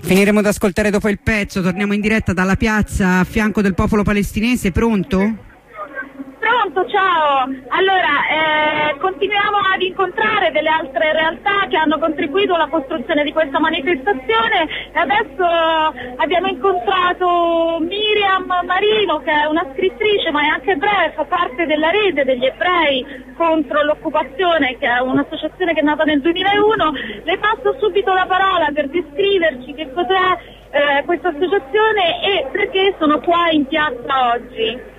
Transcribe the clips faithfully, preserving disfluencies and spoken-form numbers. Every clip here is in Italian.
Finiremo ad ascoltare dopo il pezzo, torniamo in diretta dalla piazza a fianco del popolo palestinese, pronto? Pronto, ciao! Allora, eh, continuiamo ad incontrare delle altre realtà che hanno contribuito alla costruzione di questa manifestazione e adesso abbiamo incontrato Miriam Marino, che è una scrittrice ma è anche ebrea, fa parte della rete degli ebrei contro l'occupazione, che è un'associazione che è nata nel duemilauno. Le passo subito la parola per descriverci che cos'è eh, questa associazione e perché sono qua in piazza oggi.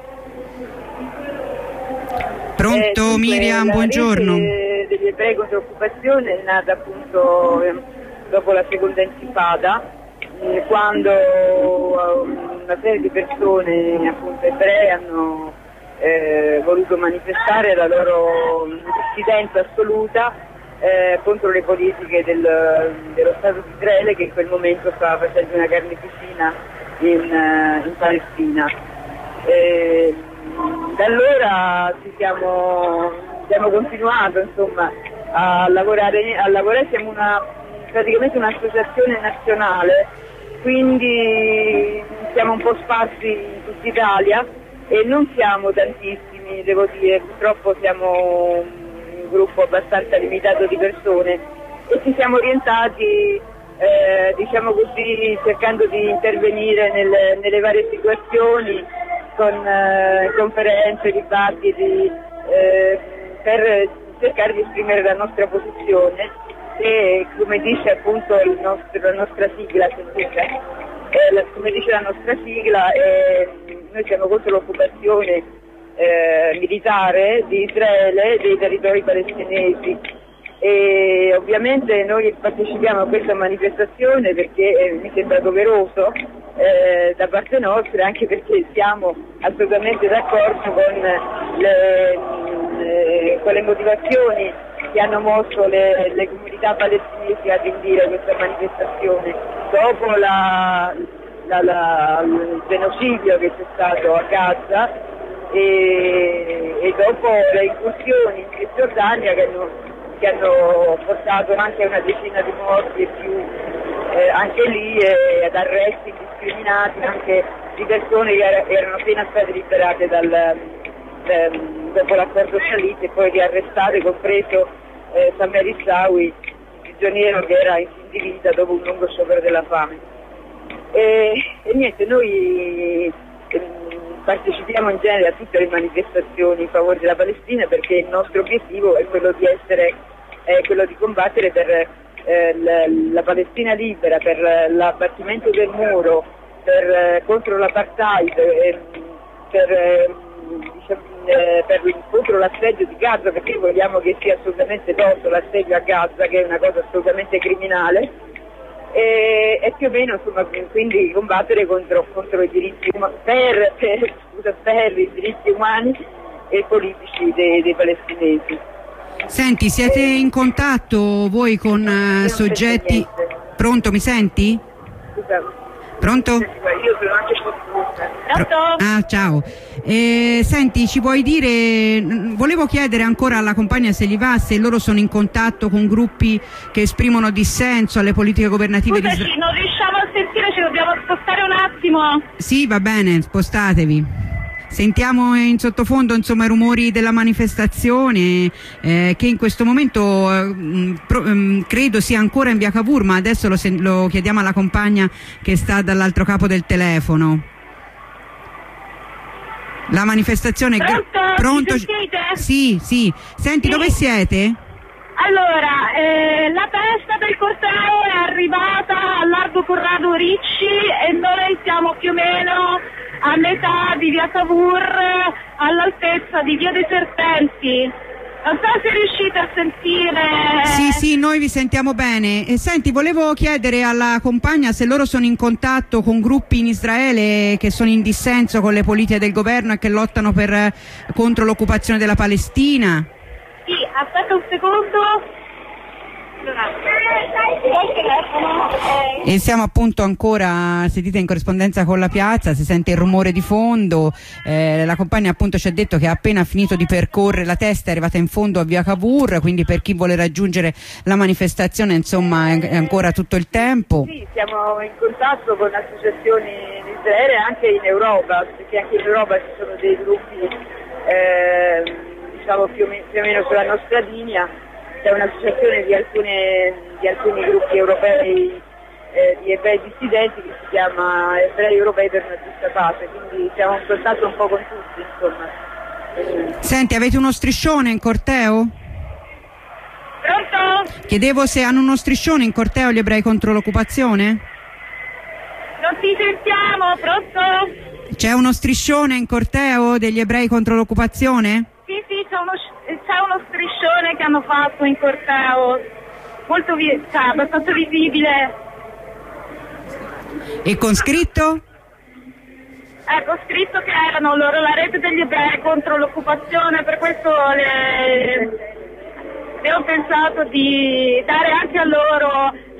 Pronto, eh, Miriam, buongiorno. Rete degli ebrei contro l'occupazione è nata appunto eh, dopo la seconda intifada, eh, quando una serie di persone appunto ebree hanno eh, voluto manifestare la loro dissidenza assoluta eh, contro le politiche del, dello Stato di Israele, che in quel momento stava facendo una carneficina in, in Palestina. Eh, Da allora ci siamo, abbiamo continuato insomma, a lavorare, a lavorare, siamo una, praticamente un'associazione nazionale, quindi siamo un po' sparsi in tutta Italia e non siamo tantissimi, devo dire, purtroppo siamo un gruppo abbastanza limitato di persone e ci siamo orientati, eh, diciamo così, cercando di intervenire nelle, nelle varie situazioni, con eh, conferenze, dibattiti, eh, per cercare di esprimere la nostra posizione e, come dice appunto il nostro, la nostra sigla, eh, come dice la nostra sigla, eh, noi siamo contro l'occupazione eh, militare di Israele dei territori palestinesi e ovviamente noi partecipiamo a questa manifestazione perché eh, mi sembra doveroso Eh, da parte nostra, anche perché siamo assolutamente d'accordo con le, le, con le motivazioni che hanno mosso le, le comunità palestinesi ad indire questa manifestazione dopo la, la, la, il genocidio che c'è stato a Gaza e, e dopo le incursioni in Cisgiordania che hanno, che hanno portato anche a una decina di morti e più eh, anche lì eh, ad arresti indiscriminati anche di persone che era, erano appena state liberate dal, eh, dopo l'accordo Shalit e poi riarrestate, compreso eh, Samer Issawi, prigioniero che era in fin di vita dopo un lungo sciopero della fame. E, e niente, noi eh, partecipiamo in genere a tutte le manifestazioni in favore della Palestina perché il nostro obiettivo è quello di essere, è quello di combattere per Eh, la, la Palestina libera, per l'abbattimento del muro, per, eh, contro l'apartheid, eh, per, eh, diciamo, eh, per, contro l'assedio di Gaza, perché vogliamo che sia assolutamente tolto l'assedio a Gaza, che è una cosa assolutamente criminale, e, e più o meno insomma, quindi combattere contro, contro i diritti umani, per, per, scusa, per i diritti umani e politici dei, dei palestinesi. Senti, siete in contatto voi con uh, soggetti... Pronto, mi senti? Pronto? Io sono anche Pronto? Ah, ciao. Eh, senti, ci puoi dire, volevo chiedere ancora alla compagna se gli va, se loro sono in contatto con gruppi che esprimono dissenso alle politiche governative Scusaci, di Israele. non riusciamo a sentire, ci dobbiamo spostare un attimo. Sì, va bene, spostatevi. Sentiamo in sottofondo insomma i rumori della manifestazione eh, che in questo momento eh, pro, eh, credo sia ancora in via Cavour, ma adesso lo, lo chiediamo alla compagna che sta dall'altro capo del telefono. La manifestazione... Pronto? Pronto? Mi sentite? Sì, sì. Senti, Sì. Dove siete? Allora, eh, la testa del corteo è arrivata al largo Corrado Ricci e noi siamo più o meno a metà di via Cavour, all'altezza di via dei Serpenti. Non so se riuscite a sentire. Sì, sì, noi vi sentiamo bene. E senti, volevo chiedere alla compagna se loro sono in contatto con gruppi in Israele che sono in dissenso con le politiche del governo e che lottano per, contro l'occupazione della Palestina. Sì, aspetta un secondo. E siamo appunto ancora sedite in corrispondenza con la piazza, si sente il rumore di fondo, eh, la compagna appunto ci ha detto che ha appena finito di percorrere la testa, è arrivata in fondo a via Cavour, quindi per chi vuole raggiungere la manifestazione insomma è ancora tutto il tempo. Sì, siamo in contatto con associazioni in Israele e anche in Europa, perché anche in Europa ci sono dei gruppi eh, diciamo più o, meno, più o meno sulla nostra linea. C'è un'associazione di, alcune, di alcuni gruppi europei eh, di ebrei dissidenti che si chiama Ebrei Europei per una Giusta Pace, quindi siamo in contatto un po' con tutti, insomma. Senti, avete uno striscione in corteo? Pronto? Chiedevo se hanno uno striscione in corteo gli ebrei contro l'occupazione? Non ti sentiamo, pronto? C'è uno striscione in corteo degli ebrei contro l'occupazione? Sì, sì, c'è uno, c'è uno striscione che hanno fatto in corteo, molto vi- cioè, abbastanza visibile. E con scritto? Ecco, scritto che erano loro la rete degli ebrei contro l'occupazione, per questo le, le ho pensato di dare anche a loro